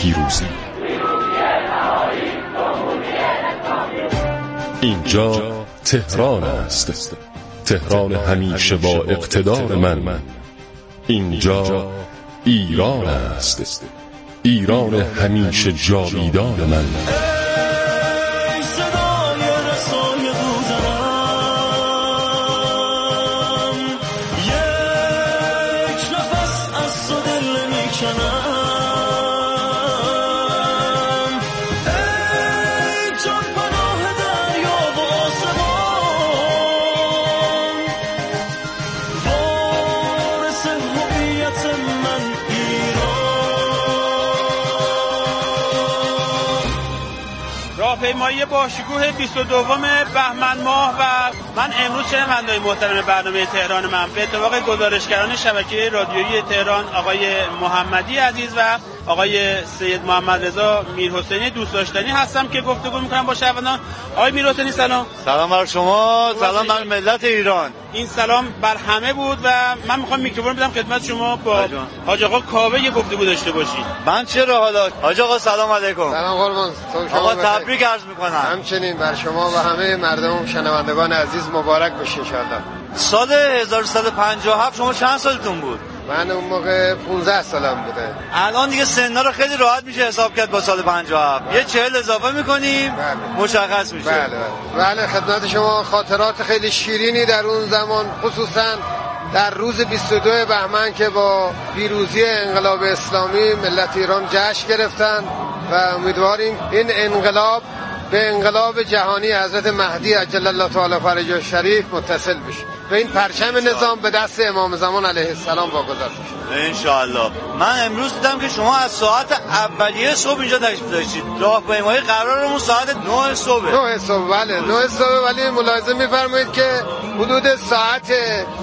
پیروزی. اینجا تهران است، تهران همیشه با اقتدار من. اینجا ایران است، ایران همیشه جاویدان من. راهپیمایی با شکوه 22 بهمن ماه و من امروز شنوندگان محترم برنامه تهران من به اتفاق گزارشگران شبکه رادیویی تهران آقای محمدی عزیز و آقای سید محمد رضا میرحسینی دوست داشتنی هستم که گفتگو میکنم با شنوندگان. آقای میرحسینی سلام. سلام بر شما، سلام بر ملت ایران. این سلام بر همه بود و من میخوام میکروفون بدم خدمت شما با حاج آقا کاوه یه گفتگو داشته باشید. من چرا حالا حاج آقا سلام علیکم. سلام قربان. آقا تبریک عرض میکنم. همچنین بر شما و همه مردم شنوندگان عزیز مبارک باشه ان شاء الله. سال 1357 شما چند سالتون بود؟ من اون موقع 15 سالم بوده. الان دیگه سن‌ها رو خیلی راحت میشه حساب کرد با سال 57. یه 40 اضافه میکنیم مشخص میشه. بله خدمت شما خاطرات خیلی شیرینی در اون زمان، خصوصا در روز 22 بهمن که با پیروزی انقلاب اسلامی ملت ایران جشن گرفتن و امیدواریم این انقلاب به انقلاب جهانی حضرت مهدی عجل الله تعالی فرجه الشریف متصل بشه و این پرچم نظام به دست امام زمان علیه السلام واگذار بشه ان شاء الله. من امروز دیدم که شما از ساعت اولیه صبح اینجا تشریف داشتید. راهپیمایی قرارمون ساعت 9 صبح. 9 صبح بله 9 صبح، ولی ملاحظه می‌فرمایید که حدود ساعت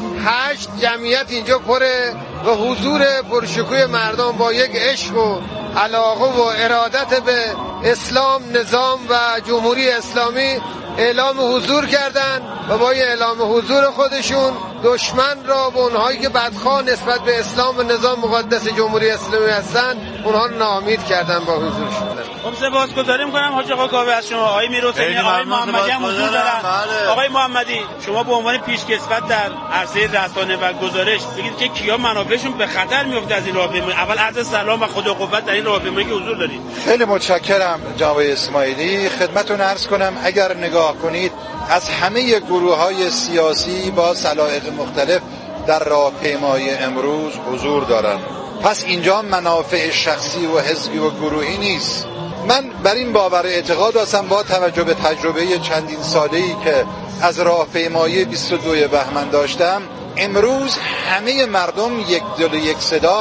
8 جمعیت اینجا پره و حضور پرشکوه مردم با یک عشق و علاقه و ارادت به اسلام، نظام و جمهوری اسلامی اعلام حضور کردند و با اعلام حضور خودشون دشمن را و اونهایی که بدخواه نسبت به اسلام و نظام مقدس جمهوری اسلامی هستند اونها رو ناامید کردن با حضورشون. خب سپاسگزاری می‌کنم حاج آقا کاوه از شما. آقای میرحسینی، آقای محمدی هم حضور دارن. آقای محمدی شما به عنوان پیشکسوت در عرصه رسانه و گزارش بگید که کیا منافعشون به خطر میفته از این راهپیمایی؟ اول عرض سلام و خدا قوت در این راهپیمایی که حضور دارید. خیلی متشکرم جناب اسماعیلی. خدمتتون عرض کنم اگر نگاه کنید از همه گروه‌های سیاسی با سلایق مختلف در راهپیمایی امروز حضور دارند. پس اینجا منافع شخصی و حزبی و گروهی نیست. من بر این باور اعتقاد هستم با توجه به تجربه چندین ساله‌ای که از راهپیمایی 22 بهمن داشتم، امروز همه مردم یک دل و یک صدا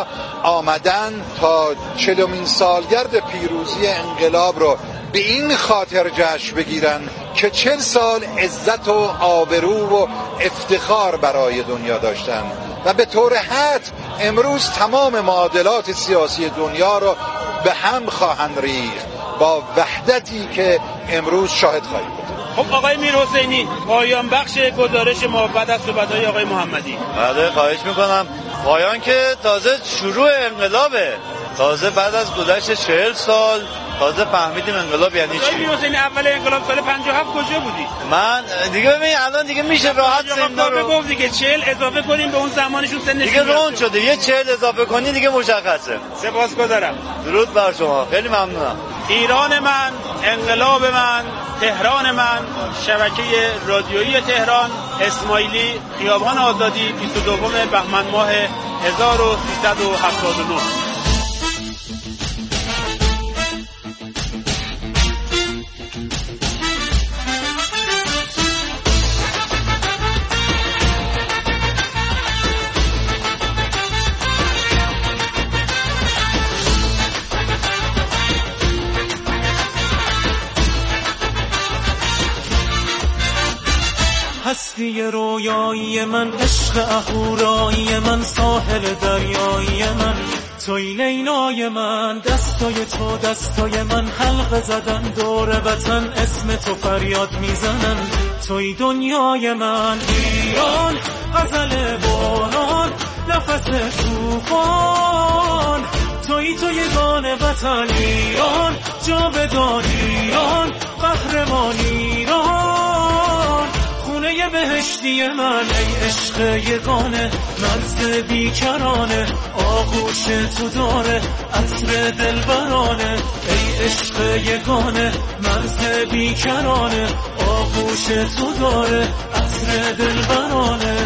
آمدن تا 40مین سالگرد پیروزی انقلاب رو به این خاطر جشن بگیرن که 40 سال عزت و آبرو و افتخار برای دنیا داشتن و به طور حتم امروز تمام معادلات سیاسی دنیا رو به هم خواهند ریخت با وحدتی که امروز شاهد خواهید بود. خب آقای میرحسینی، پایان بخش گزارش ما بعد از صحبت‌های آقای محمدی. بله خواهش میکنم. پایان که تازه شروع انقلابه، تازه بعد از گذشت 40 سال تازه فهمیدیم انقلاب یعنی چی. آقای میرحسینی اول انقلاب سال 57 کجا بودی؟ من دیگه ببین الان دیگه میشه راحت سن رو گفت دیگه 40 اضافه کنیم به اون زمانشون سنش دیگه رون شده، یه 40 اضافه کنی دیگه مشخصه. سپاسگزارم. درود بر شما، خیلی ممنونم. ایران من، انقلاب من، تهران من، شبکه رادیویی تهران، اسماعیلی، خیابان آزادی، 22 بهمن ماه 1379. هستی رویایی من، عشق اهورایی من، ساحل دریایی من، توی لیلای من، دستای تو دستای من، حلقه زدن دور وطن، اسم تو فریاد میزنن، توی دنیای من. ایران غزل باران، نفس طوفان، توی یگانه وطن ایران، جاودان ایران، قهرمان ایران، خونه بهشتی من ای عشق یگانه، مرز بیکرانه، آغوش تو داره عطر دلبرانه، ای عشق یگانه، مرز بیکرانه، آغوش تو داره عطر دلبرانه.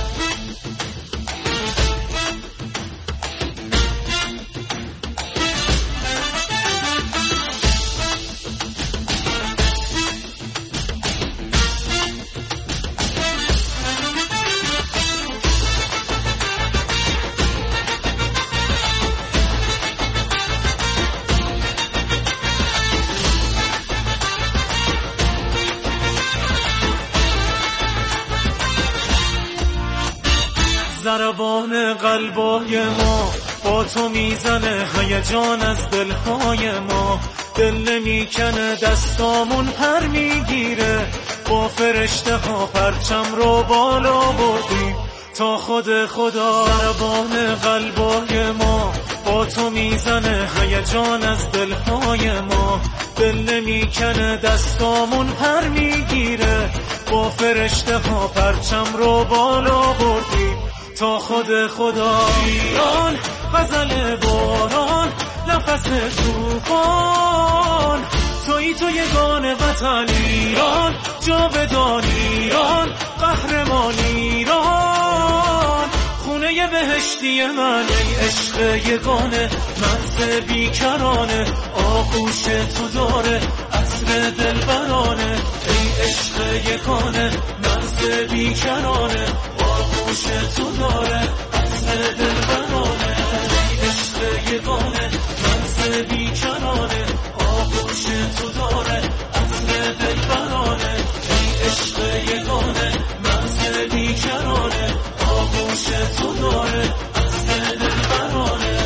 ضربان قلبای ما با تو میزنه، هیجان از دلهای ما، دل نمیکنه، دستامون پر میگیره، با فرشته ها پرچم رو بالا بردیم تا خود خدا. ضربان قلبای ما با تو میزنه، هیجان از دلهای ما، دل نمیکنه، دستامون پر میگیره، با فرشته ها پرچم رو بالا بردیم تا خود خدا. ایران غزل باران، نفس طوفان، توی یگانه وطن ایران، جاودان ایران، قهرمان ایران، خونه بهشتی من ای عشق یگانه، مرز بیکرانه، آغوش تو داره عطر دلبرانه، ای عشق یگانه، مرز بیکرانه، آغوش تو داره عطر دلبرانه، ای عشق یگانه، مرز بیکرانه، آغوش تو داره عطر دلبرانه، ای عشق یگانه، مرز بیکرانه، آغوش تو داره عطر دلبرانه.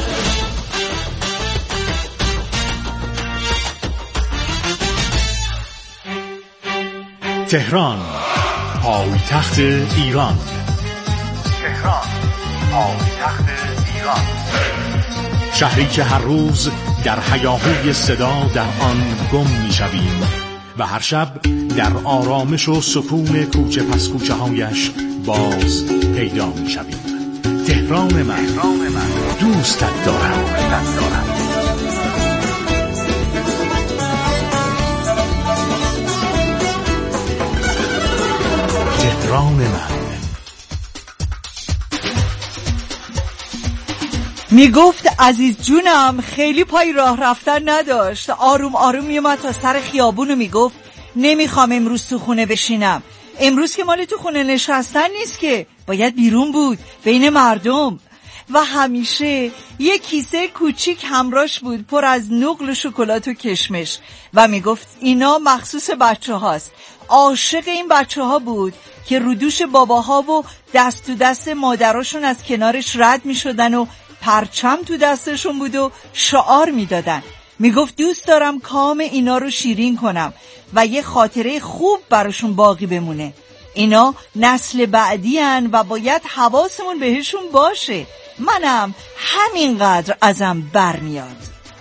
تهران، پایتخت ایران. تهران، پایتخت ایران. شهری که هر روز در هیاهوی صدا در آن گم می‌شویم و هر شب در آرامش و سکون کوچه پس کوچه هایش باز پیدا می‌شویم. تهران من، دوستت دارم. تهران من. میگفت عزیز جونم خیلی پای راه رفتن نداشت، آروم آروم میومد تا سر خیابون و میگفت نمیخوام امروز تو خونه بشینم، امروز که مال تو خونه نشستن نیست که، باید بیرون بود بین مردم. و همیشه یک کیسه کوچیک همراش بود پر از نقل و شکلات و کشمش و میگفت اینا مخصوص بچه هاست. عاشق این بچه ها بود که رودوش باباها و دست تو دست مادراشون از کنارش رد میشدن و پرچم تو دستشون بود و شعار میدادن. میگفت دوست دارم کام اینا رو شیرین کنم و یه خاطره خوب براشون باقی بمونه. اینا نسل بعدی هن و باید حواسمون بهشون باشه. منم همینقدر ازم برمیاد.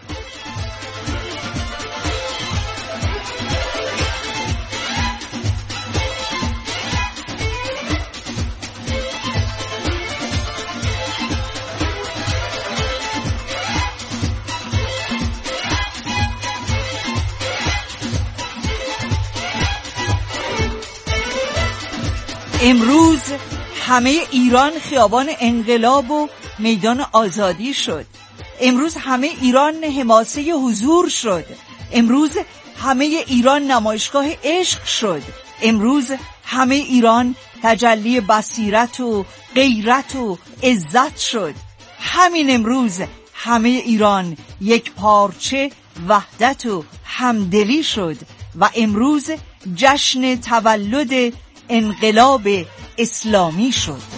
امروز همه ایران خیابان انقلاب و میدان آزادی شد. امروز همه ایران حماسه حضور شد. امروز همه ایران نمایشگاه عشق شد. امروز همه ایران تجلی بصیرت و غیرت و عزت شد. همین امروز همه ایران یک پارچه وحدت و همدلی شد و امروز جشن تولد انقلاب اسلامی شد.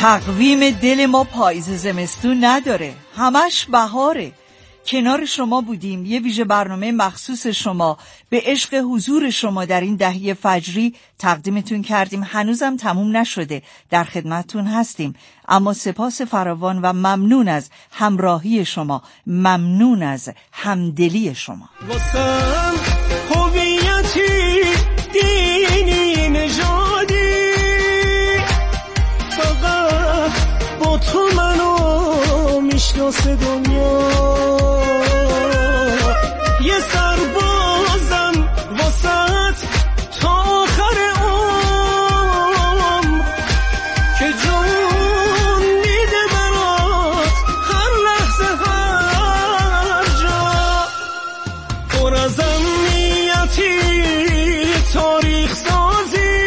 تقویم دل ما پاییز زمستون نداره، همش بهاره. کنار شما بودیم، یه ویژه برنامه مخصوص شما به عشق حضور شما در این دهه فجری تقدیمتون کردیم. هنوزم تموم نشده، در خدمتتون هستیم، اما سپاس فراوان و ممنون از همراهی شما، ممنون از همدلی شما. واسم هویتی دینی نژادی، فقط با تو منو میشناسه دنیا. یه سربازم واسط تا آخر عمر که جون میده برات هر لحظه هر جا. پر از امنیتی تاریخ سازی،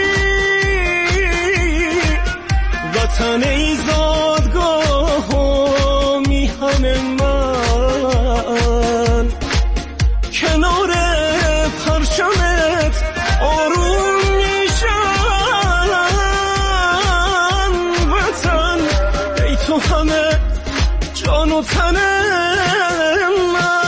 وطن ای زادگاه و میهن من، کنار پرچمت آروم میشم. وطن ای تو همه جان و تن من.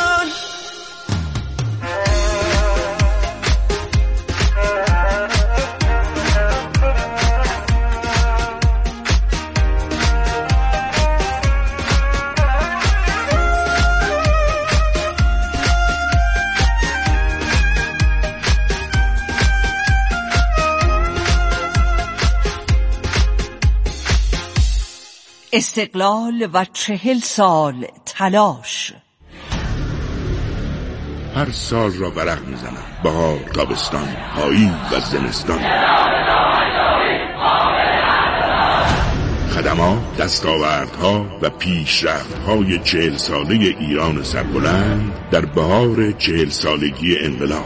استقلال و 40 سال تلاش. هر سال را ورق میزنم، بهار، تابستان، پاییز و زمستان. خدمات، دستاوردها و پیشرفت‌های 40 ساله ایران سربلند در بهار 40 سالگی انقلاب.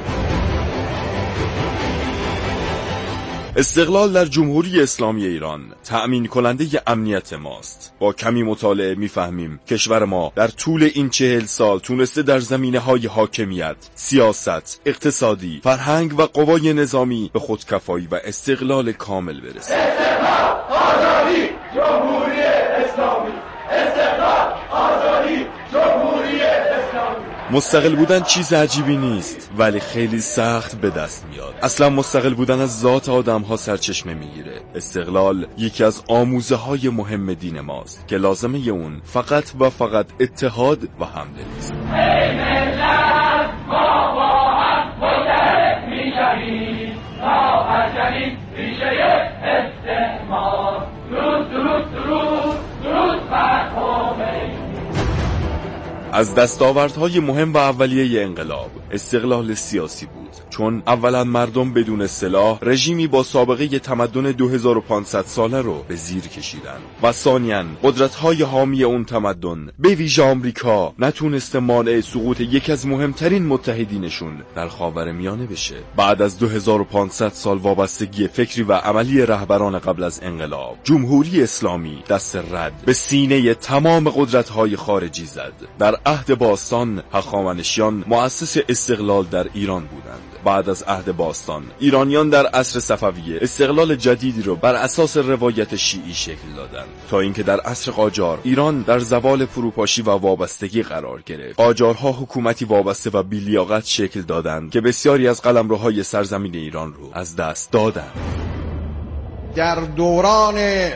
استقلال در جمهوری اسلامی ایران تأمین کننده امنیت ماست. با کمی مطالعه میفهمیم کشور ما در طول این 40 سال تونسته در زمینه‌های حاکمیت، سیاست، اقتصادی، فرهنگ و قوای نظامی به خودکفایی و استقلال کامل برسه. استقلال، آزادی، جمهوری اسلامی. استقلال، آزادی، جمهوری اسلامی. مستقل بودن چیز عجیبی نیست، ولی خیلی سخت به دست میاد. اصلا مستقل بودن از ذات آدم ها سرچشمه میگیره. استقلال یکی از آموزه های مهم دین ماست که لازمه اون فقط و فقط اتحاد و همدلی است. ای ملت، ما با هم متحد میشویم تا پرچمیم ریشه استعمار. درود درود درود درود بر خمینی. از دستاوردهای مهم و اولیه انقلاب استقلال سیاسی بود، چون اولا مردم بدون سلاح رژیمی با سابقه تمدن 2500 ساله رو به زیر کشیدن و ثانیاً قدرت‌های حامی اون تمدن به ویژه آمریکا نتونسته مانع سقوط یکی از مهمترین متحدینشون در خاورمیانه بشه. بعد از 2500 سال وابستگی فکری و عملی رهبران قبل از انقلاب، جمهوری اسلامی دست رد به سینه تمام قدرت‌های خارجی زد. در عهد باستان هخامنشیان مؤسس استقلال در ایران بودند. بعد از عهد باستان ایرانیان در عصر صفویه استقلال جدیدی رو بر اساس روایت شیعی شکل دادند، تا اینکه در عصر قاجار ایران در زوال فروپاشی و وابستگی قرار گرفت. قاجارها حکومتی وابسته و بی‌لیاقت شکل دادند که بسیاری از قلمروهای سرزمین ایران رو از دست دادند. در دوران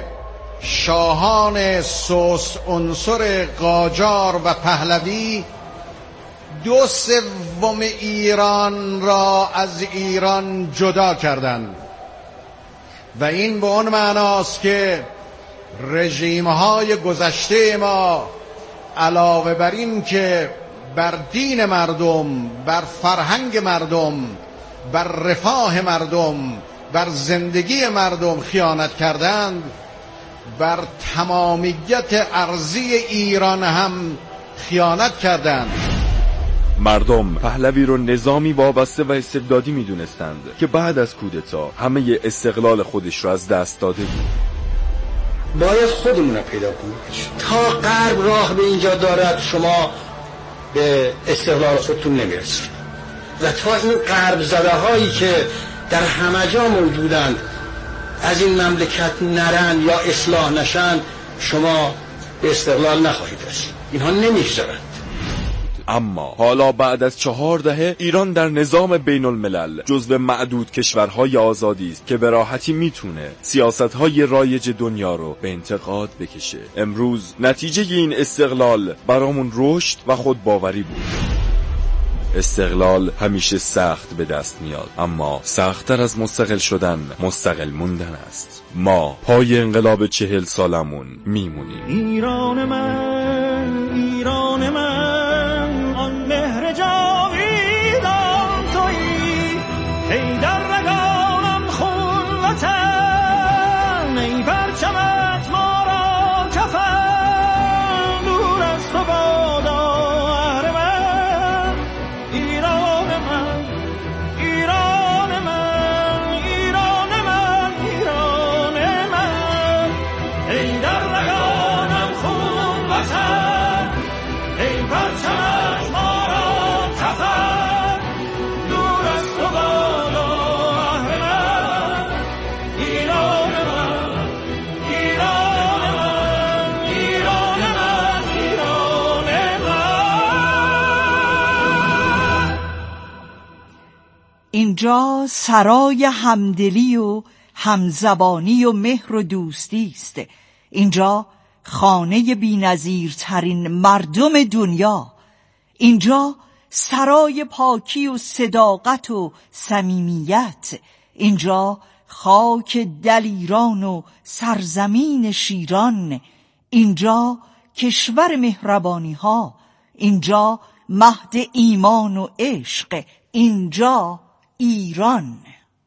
شاهان سوس عنصر قاجار و پهلوی 2/3 ایران را از ایران جدا کردند و این به اون معناست که رژیم‌های گذشته ما علاوه بر این که بر دین مردم، بر فرهنگ مردم، بر رفاه مردم، بر زندگی مردم خیانت کردند، بر تمامیت ارضی ایران هم خیانت کردند. مردم پهلوی رو نظامی وابسته و استبدادی میدونستند که بعد از کودتا همه استقلال خودش رو از دست داده بود. باید خودمون رو پیدا کنیم. تا غرب راه به اینجا دارد شما به استقلال خودتون نمیرسید و تا این غرب زده هایی که در همه جا موجودند از این مملکت نرن یا اصلاح نشن شما به استقلال نخواهید رسید. اینها نمیگذارند. اما حالا بعد از 4 دهه ایران در نظام بین الملل جزو معدود کشورهای آزادی است که به راحتی میتونه سیاستهای رایج دنیا رو به انتقاد بکشه. امروز نتیجه این استقلال برامون رشد و خودباوری بود. استقلال همیشه سخت به دست میاد، اما سخت‌تر از مستقل شدن مستقل موندن است. ما پای انقلاب 40 سالمون میمونیم. ایران من، ایران من، آن مهر جاویدان تویی، ای در رگانم خون وطن، ای پرچمت ما را کفن، دور از تو بادا اهل من. ایران من، ایران من، ایران من، ایران من، ای در رگانم خون وطن، ای پرچمت ما را کفن، دور از تو بادا اهل من. ایران من، ایران من، ایران من، ایران من. اینجا سرای همدلی و همزبانی و مهر و دوستی است. اینجا خانه بی‌نظیرترین مردم دنیا. اینجا سرای پاکی و صداقت و صمیمیت. اینجا خاک دلیران و سرزمین شیران. اینجا کشور مهربانی ها. اینجا مهد ایمان و عشق. اینجا ایران.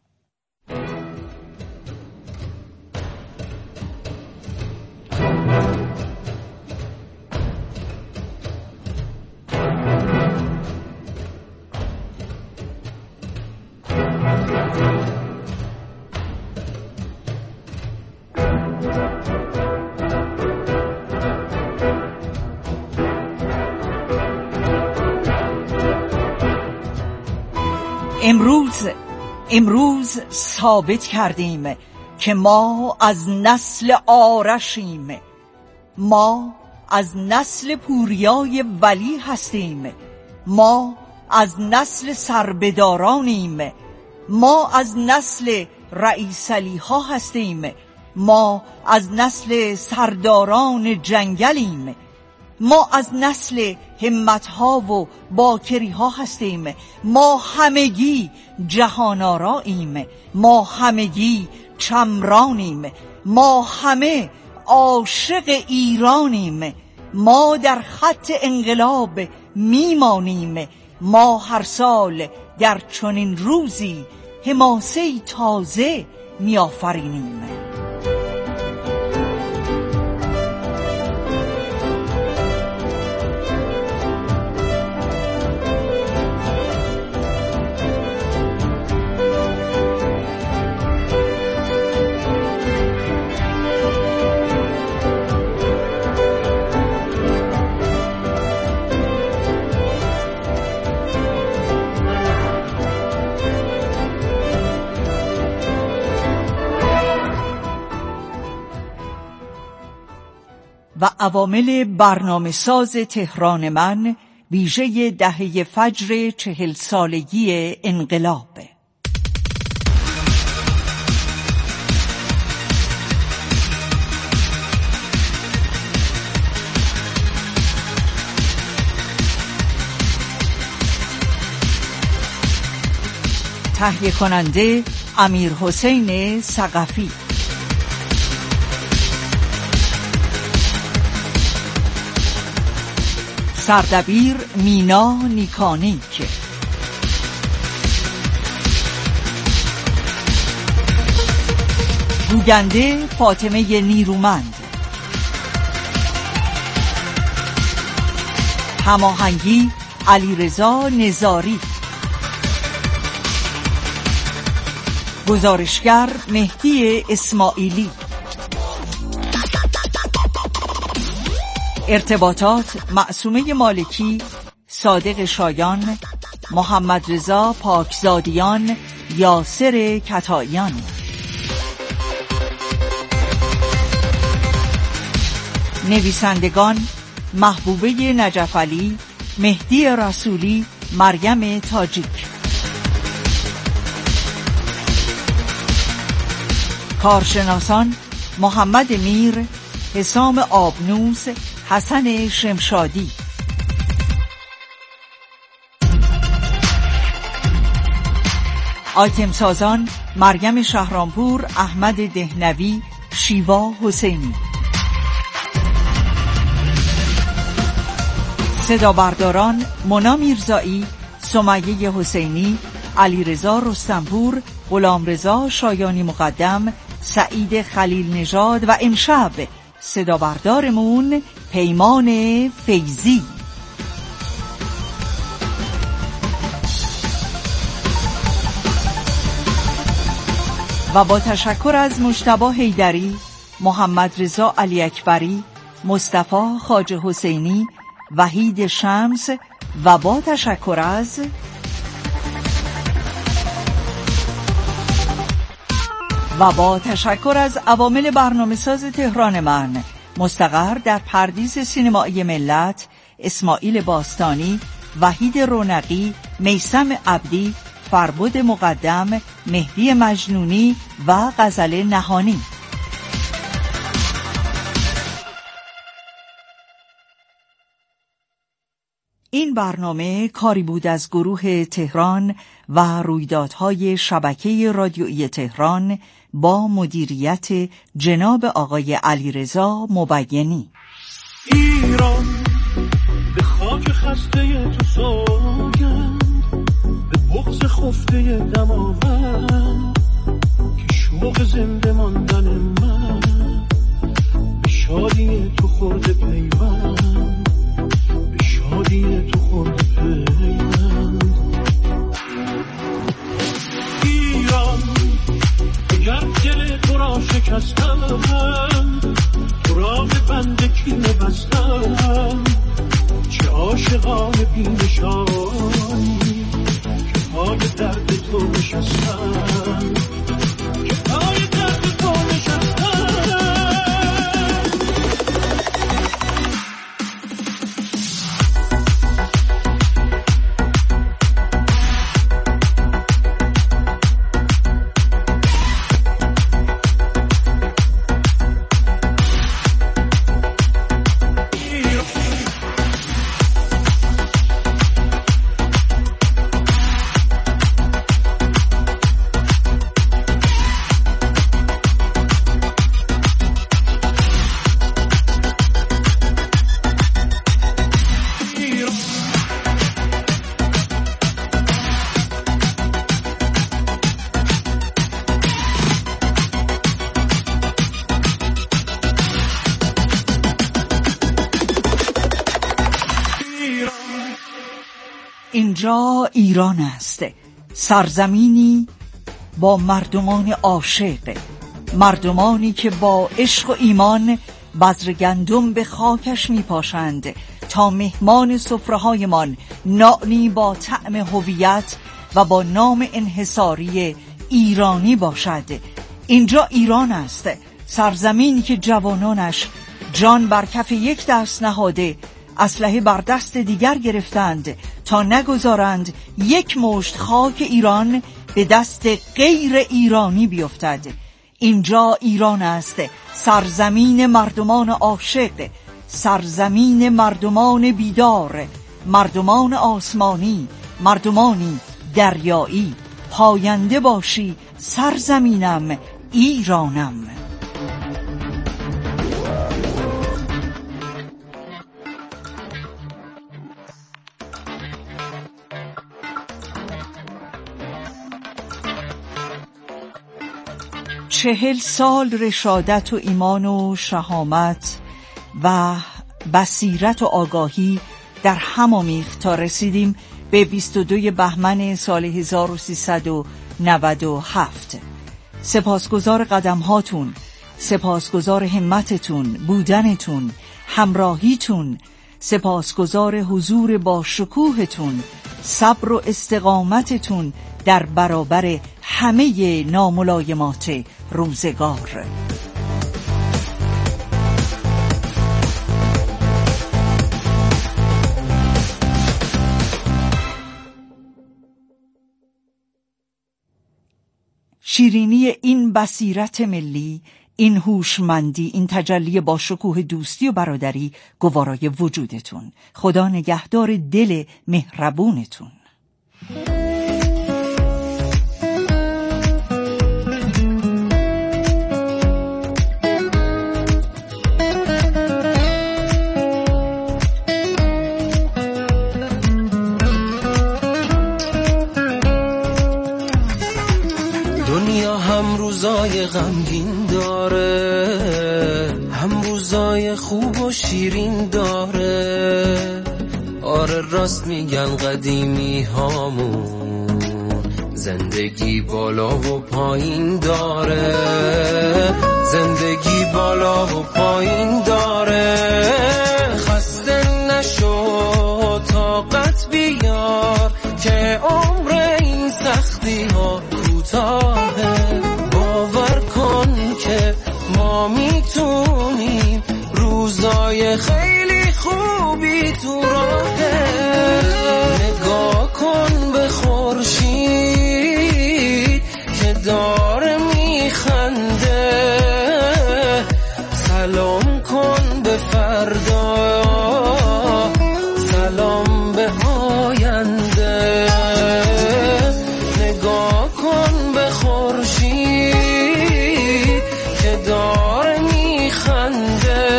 امروز ثابت کردیم که ما از نسل آرشیم. ما از نسل پوریای ولی هستیم. ما از نسل سربدارانیم. ما از نسل رئیس علی ها هستیم. ما از نسل سرداران جنگلیم. ما از نسل همت‌ها و باکری‌ها هستیم. ما همگی جهان‌آراییم. ما همگی چمرانیم. ما همه عاشق ایرانیم. ما در خط انقلاب میمانیم. ما هر سال در چنین روزی حماسه‌ای تازه میآفرینیم. و عوامل برنامه ساز تهران من ویژه دهه فجر 40 سالگی انقلاب. تهیه کننده امیرحسین ثقفی. سردبیر مینا نیکانیک. گوینده فاطمه نیرومند. هماهنگی علیرضا نزاری. گزارشگر مهدی اسماعیلی. ارتباطات معصومه مالکی، صادق شایان، محمد رضا پاکزادیان، یاسر کتاییان. نویسندگان محبوبه نجفعلی، مهدی رسولی، مریم تاجیک. کارشناسان محمد میر، حسام آبنوس، حسن شمشادی. آیتم سازان مریم شهرامپور، احمد دهنوی، شیوا حسینی. صدا برداران مونا میرزایی، سمیه حسینی، علیرضا رستمپور، غلامرضا شایانی مقدم، سعید خلیل نژاد و امشب صدا بردارمون پیمان فیضی. و با تشکر از مجتبی حیدری، محمد رضا علی اکبری، مصطفی خواجه حسینی، وحید شمس و با تشکر از عوامل برنامه‌ساز تهران من، مستقر در پردیس سینمایی ملت، اسماعیل باستانی، وحید رونقی، میثم عبدی، فربد مقدم، مهدی مجنونی و غزل نهانی. این برنامه کاری بود از گروه تهران و رویدادهای شبکه رادیویی تهران با مدیریت جناب آقای علیرضا مبینی. ایران به خاک خسته تو سوگند، به بغض خفته دماوند، که شوق زنده ماندن من به شادی تو خورده پیوند، به شادی تو خورده پیوند. ایران اگر دل تو را شکستم، تو را به بند کینه بستم، چه عاشقان بی‌نشانی که پای درد تو نشستم، که پای درد تو نشستم. اینجا ایران است، سرزمینی با مردمان عاشق، مردمانی که با عشق و ایمان بذر گندم به خاکش می پاشند تا مهمان سفره‌هایمان نانی با طعم هویت و با نام انحصاری ایرانی باشد. اینجا ایران است، سرزمینی که جوانانش جان بر کف یک دست نهاده اسلحه بر دست دیگر گرفتند تا نگذارند یک مشت خاک ایران به دست غیر ایرانی بیفتد. اینجا ایران است، سرزمین مردمان عاشق، سرزمین مردمان بیدار، مردمان آسمانی، مردمانی دریایی. پاینده باشی سرزمینم ایرانم. چهل سال رشادت و ایمان و شهامت و بصیرت و آگاهی در هم آمیخت تا رسیدیم به 22 بهمن سال 1397. سپاسگزار قدم هاتون، سپاسگزار همتتون، بودنتون، همراهیتون، سپاسگزار حضور با شکوهتون، صبر و استقامتتون در برابر همه ناملایمات روزگار. شیرینی این بصیرت ملی، این هوشمندی، این تجلی با شکوه دوستی و برادری گوارای وجودتون. خدا نگهدار دل مهربونتون. دنیا هم روزای غمگین داره، هم روزای خوب و شیرین داره. آره راست میگن قدیمی هامون، زندگی بالا و پایین داره، زندگی بالا و پایین داره. خسته نشو طاقت بیار که عمر این سختی ها کوتاهه. باور کن که ما میتونیم، روزای خیلی خوبی تو راهه. نگاه کن به خورشید که داره میخنده، سلام کن به فردا، سلام به آینده. نگاه کن به خورشید که داره میخنده،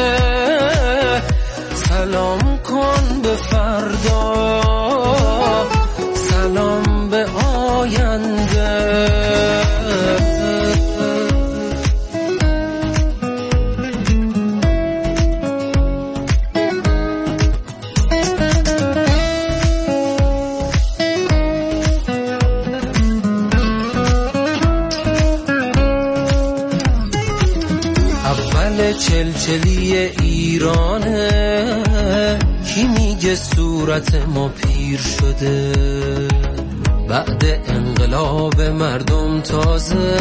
سلام کن به فردا، سلام به آینده. چلچلی ایرانه، کی میگه صورت ما پیر شده؟ بعد انقلاب مردم تازه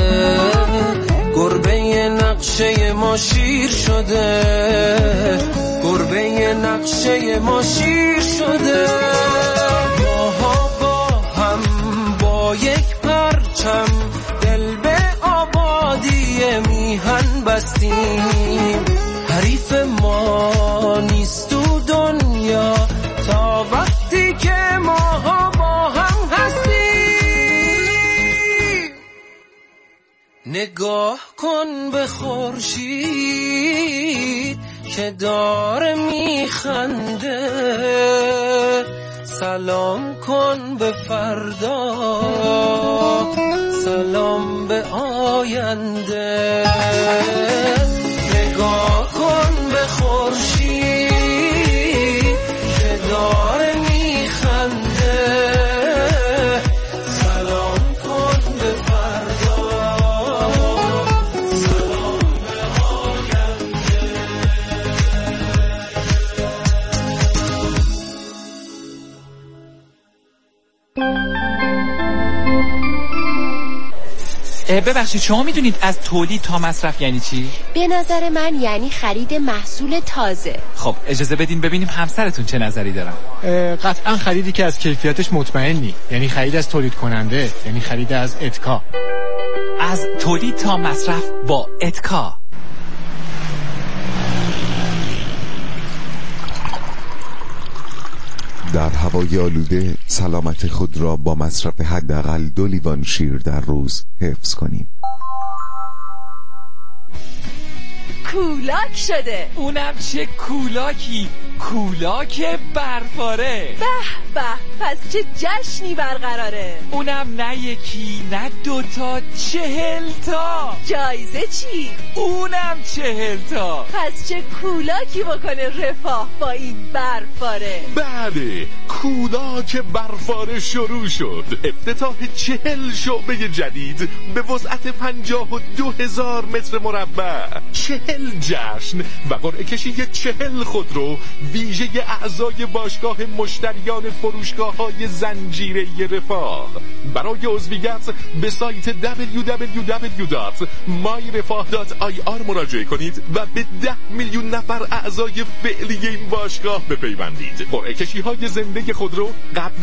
گربه نقشه ما شیر شده، گربه نقشه ما شیر شده. ماها با هم با یک پرچم دل به آبادی میهن بستیم. حریف ما نیست تو دنیا تا وقتی که ماها با هم هستیم. نگاه کن به خورشید که داره میخنده، سلام کن به فردا، سلام به آینده. نگاه کن به خورشید که داره میخنده، سلام کن به فردا، سلام به آینده. ببخشید شما میدونید از تولید تا مصرف یعنی چی؟ به نظر من یعنی خرید محصول تازه. خب اجازه بدین ببینیم همسرتون چه نظری دارن. قطعا خریدی که از کیفیتش مطمئنی، یعنی خرید از تولید کننده، یعنی خرید از اتکا. از تولید تا مصرف با اتکا. در هوای آلوده سلامت خود را با مصرف حداقل 2 لیوان شیر در روز حفظ کنیم. کولاک شده. اونم چه کولاکی؟ کولاک برفاره. به به، پس چه جشنی برقراره. اونم نه یکی نه 2 تا، 40 تا. جایزه چی؟ اونم 40 تا. پس چه کولاکی بکنه رفاه با این برفاره. بله، کولاک برفاره شروع شد. افتتاح 40 شعبه جدید به وسعت 52,000 متر مربع، 40 جشن و قرعه کشی 40 خودرو ویژه اعضای باشگاه مشتریان فروشگاه‌های زنجیره رفاه. برای عضویت به سایت www.myrefah.ir مراجعه کنید و به 10 میلیون نفر اعضای فعلی این باشگاه بپیوندید. قرعه کشی‌های زنده خودرو قبل